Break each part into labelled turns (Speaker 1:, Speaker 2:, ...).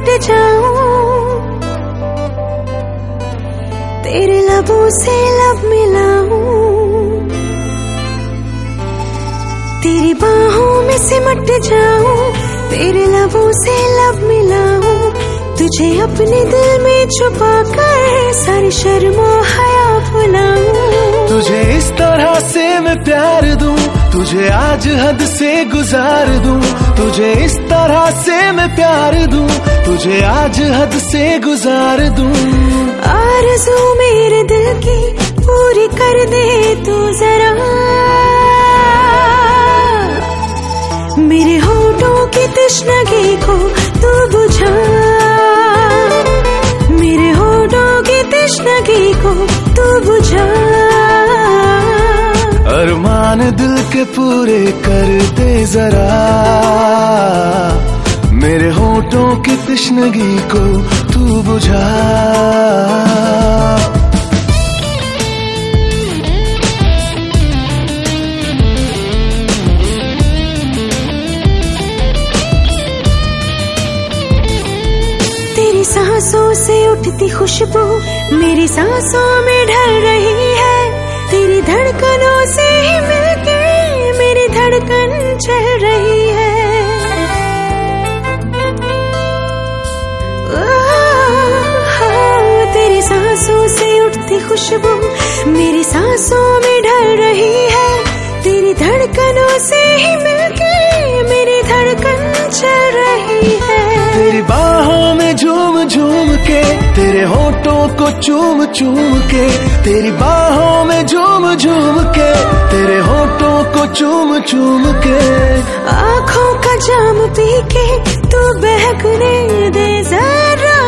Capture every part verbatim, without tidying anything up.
Speaker 1: सिमट जाऊं, तेरे लबों से लब मिलाऊं, तेरी बाहों में सिमट जाऊं, तेरे लबों से लब मिलाऊं, तुझे अपने दिल में छुपा कर सारी शर्मो हया भुलाऊं।
Speaker 2: तुझे इस तरह से मैं प्यार दूं, तुझे आज हद से गुजार दूं, तुझे इस तरह से मैं प्यार दूं, तुझे आज हद से गुजार दूं।
Speaker 1: आरज़ू मेरे दिल की पूरी कर दे तू जरा, मेरे होठों की तृष्णगी को तू बुझा, मेरे होठों की तृष्णगी को तू बुझा।
Speaker 2: अरमान दिल के पूरे कर दे जरा, मेरे होठों की तृष्णगी को तू बुझा।
Speaker 1: तेरी सांसों से उठती खुशबू मेरी सांसों में ढल रही है, तेरी धड़कनों से ही मिलके मेरी धड़कन चल रही है। ओ, तेरी सांसों से उठती खुशबू मेरी सांसों में ढल रही है, तेरी धड़कनों से ही मिलके मेरी धड़कन चल रही है।
Speaker 2: तेरी बाहों में झूम झूम के, तेरे होठों को चूम चूम के, तेरी बाहों में झूम झूम के, तेरे होठों को चूम चूम के।
Speaker 1: आँखों का जाम पी के तू बहकने दे जरा,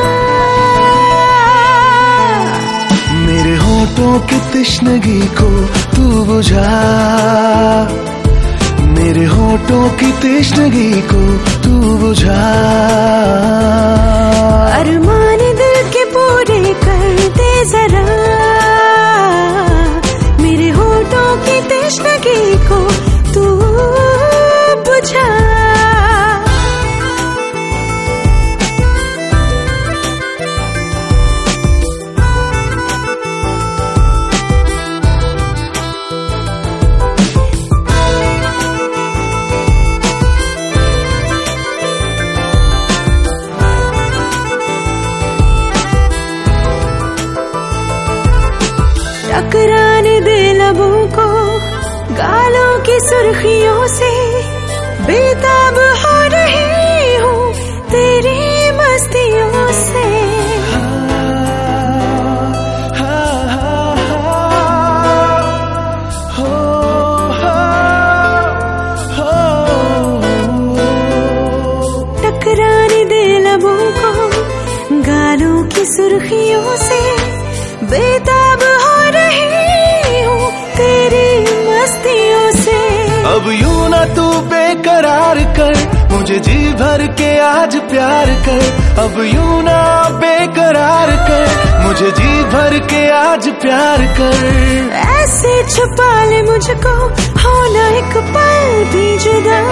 Speaker 2: मेरे होठों की तृष्णगी को तू बुझा, मेरे होठों की तृष्णगी को तू बुझा।
Speaker 1: अरमान दिल के पूरे कर दे जरा, मेरे होठों की तृष्णगी को तू बुझा। टकराने दे लबों को गालों की सुर्खियों से, बेताब हो रही हूँ तेरी मस्तियों से। टकराने दे लबों को गालों की सुर्खियों से, बेताब हो रही हूँ तेरी मस्तियों से।
Speaker 2: अब यूं ना तू बेकरार कर, मुझे जी भर के आज प्यार कर। अब यूं ना बेकरार कर, मुझे जी भर के आज प्यार कर।
Speaker 1: ऐसे छुपा ले मुझको, होना एक पल भी जुदा,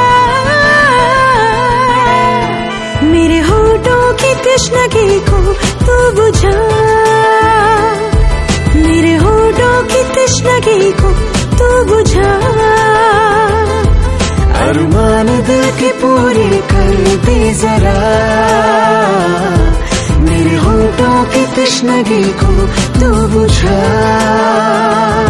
Speaker 1: मेरे होठों की तृष्णगी को तू बुझा, मेरे होठों की तृष्णगी को तू बुझा।
Speaker 2: अरमान दिल के पूरे कर दे जरा, मेरे होठों की तृष्णगी को तू बुझा।